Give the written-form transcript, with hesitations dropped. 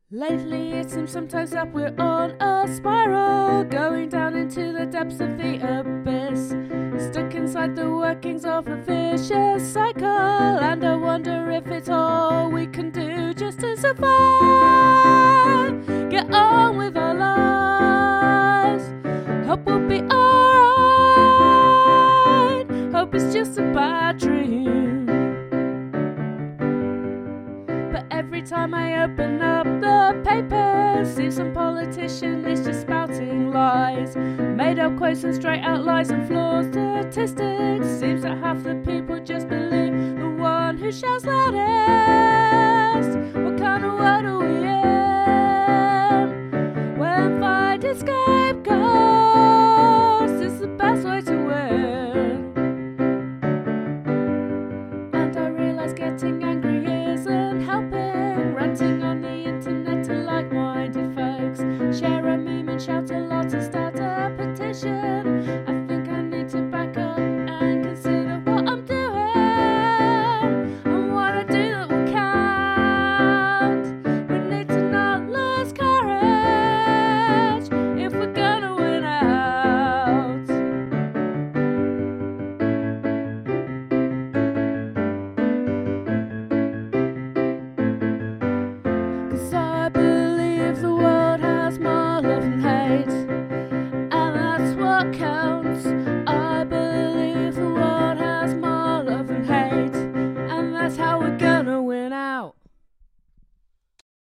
Lately it seems sometimes that we're on a spiral, going down into the depths of the abyss, stuck inside the workings of a vicious cycle. And I wonder if it's all we can do just to survive. Get on with our lives, hope we'll be alright. Hope it's just a bad dream. But every time I open up the paper, see some politician is just spouting lies, made up quotes and straight out lies and flawed statistics. Seems that half the people just believe the one who shouts loudest. What kind of world are we in when finding scapegoats is the best way to win? And I realise getting angry isn't helping, ranting on the internet to like-minded folks, share a meme and shout a lot and start a petition. I think I need to back up and consider what I'm doing and what I do that will count. We need to not lose courage if we're gonna win out. 'Cause I believe the world has more love and hate.